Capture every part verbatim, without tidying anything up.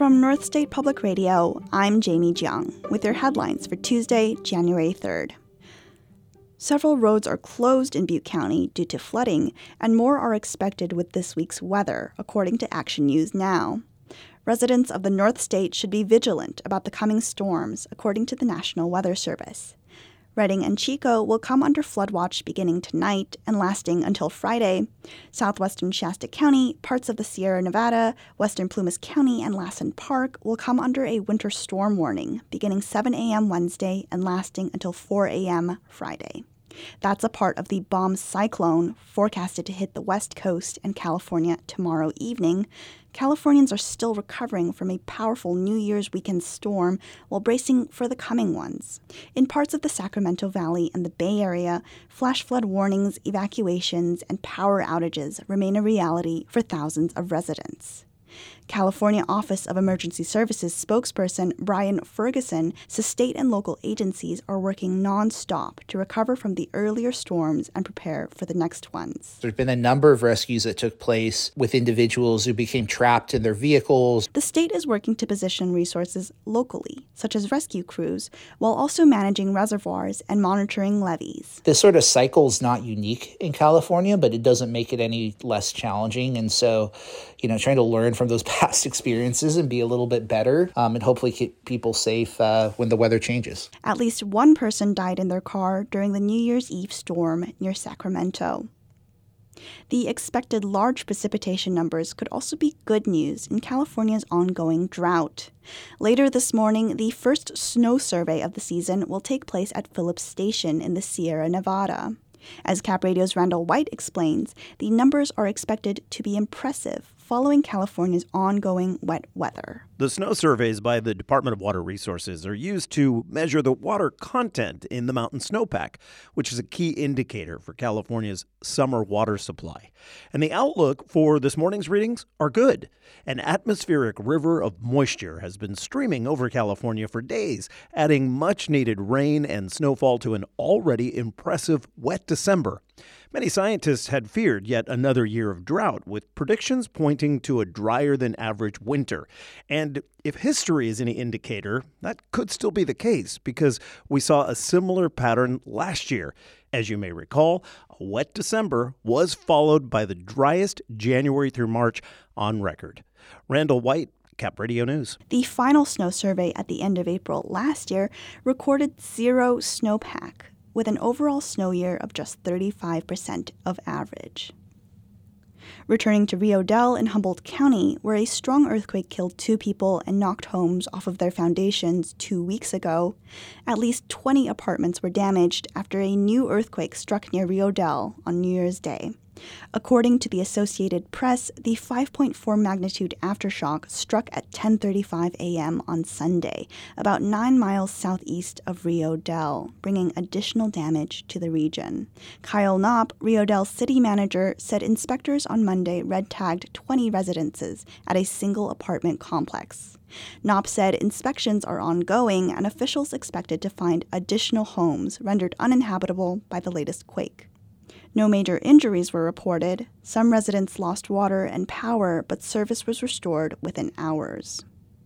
From North State Public Radio, I'm Jamie Jiang with your headlines for Tuesday, January third. Several roads are closed in Butte County due to flooding, and more are expected with this week's weather, according to Action News Now. Residents of the North State should be vigilant about the coming storms, according to the National Weather Service. Redding and Chico will come under flood watch beginning tonight and lasting until Friday. Southwestern Shasta County, parts of the Sierra Nevada, western Plumas County, and Lassen Park will come under a winter storm warning beginning seven a.m. Wednesday and lasting until four a.m. Friday. That's a part of the bomb cyclone forecasted to hit the West Coast and California tomorrow evening. Californians are still recovering from a powerful New Year's weekend storm while bracing for the coming ones. In parts of the Sacramento Valley and the Bay Area, flash flood warnings, evacuations, and power outages remain a reality for thousands of residents. California Office of Emergency Services spokesperson Brian Ferguson says state and local agencies are working nonstop to recover from the earlier storms and prepare for the next ones. There's been a number of rescues that took place with individuals who became trapped in their vehicles. The state is working to position resources locally, such as rescue crews, while also managing reservoirs and monitoring levees. This sort of cycle is not unique in California, but it doesn't make it any less challenging. And so, you know, trying to learn from those past experiences and be a little bit better um, and hopefully keep people safe uh, when the weather changes. At least one person died in their car during the New Year's Eve storm near Sacramento. The expected large precipitation numbers could also be good news in California's ongoing drought. Later this morning, the first snow survey of the season will take place at Phillips Station in the Sierra Nevada. As Cap Radio's Randall White explains, the numbers are expected to be impressive following California's ongoing wet weather. The snow surveys by the Department of Water Resources are used to measure the water content in the mountain snowpack, which is a key indicator for California's summer water supply. And the outlook for this morning's readings are good. An atmospheric river of moisture has been streaming over California for days, adding much-needed rain and snowfall to an already impressive wet December. Many scientists had feared yet another year of drought, with predictions pointing to a drier-than-average winter. And if history is any indicator, that could still be the case, because we saw a similar pattern last year. As you may recall, a wet December was followed by the driest January through March on record. Randall White, Cap Radio News. The final snow survey at the end of April last year recorded zero snowpack, with an overall snow year of just thirty-five percent of average. Returning to Rio Dell in Humboldt County, where a strong earthquake killed two people and knocked homes off of their foundations two weeks ago, at least twenty apartments were damaged after a new earthquake struck near Rio Dell on New Year's Day. According to the Associated Press, the five point four magnitude aftershock struck at ten thirty-five a.m. on Sunday, about nine miles southeast of Rio Dell, bringing additional damage to the region. Kyle Knopp, Rio Dell city manager, said inspectors on Monday red-tagged twenty residences at a single apartment complex. Knopp said inspections are ongoing and officials expected to find additional homes rendered uninhabitable by the latest quake. No major injuries were reported. Some residents lost water and power, but service was restored within hours.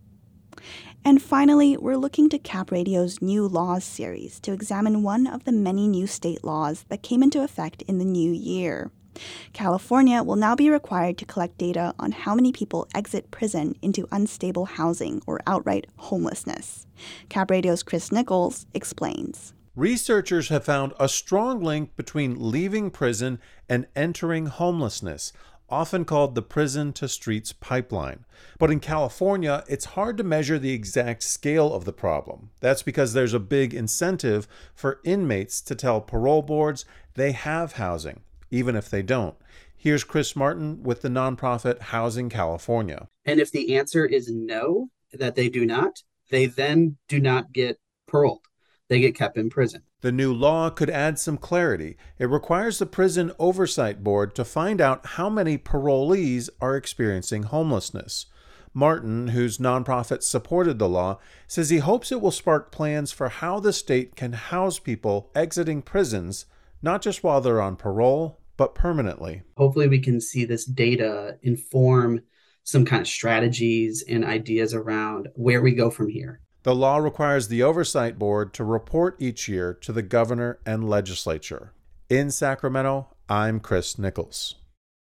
And finally, we're looking to Cap Radio's New Laws series to examine one of the many new state laws that came into effect in the new year. California will now be required to collect data on how many people exit prison into unstable housing or outright homelessness. Cap Radio's Chris Nichols explains. Researchers have found a strong link between leaving prison and entering homelessness, often called the prison-to-streets pipeline. But in California, it's hard to measure the exact scale of the problem. That's because there's a big incentive for inmates to tell parole boards they have housing, even if they don't. Here's Chris Martin with the nonprofit Housing California. And if the answer is no, that they do not, they then do not get paroled. They get kept in prison. The new law could add some clarity. It requires the Prison Oversight Board to find out how many parolees are experiencing homelessness. Martin, whose nonprofit supported the law, says he hopes it will spark plans for how the state can house people exiting prisons, not just while they're on parole, but permanently. Hopefully we can see this data inform some kind of strategies and ideas around where we go from here. The law requires the Oversight Board to report each year to the governor and legislature. In Sacramento, I'm Chris Nichols.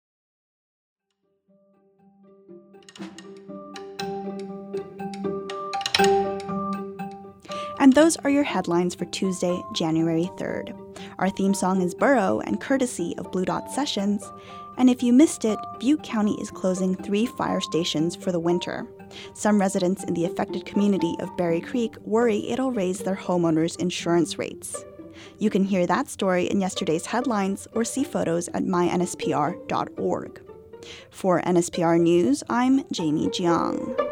And those are your headlines for Tuesday, January third. Our theme song is Burrow and courtesy of Blue Dot Sessions. And if you missed it, Butte County is closing three fire stations for the winter. Some residents in the affected community of Berry Creek worry it'll raise their homeowners' insurance rates. You can hear that story in yesterday's headlines or see photos at my N S P R dot org. For N S P R News, I'm Jamie Jiang.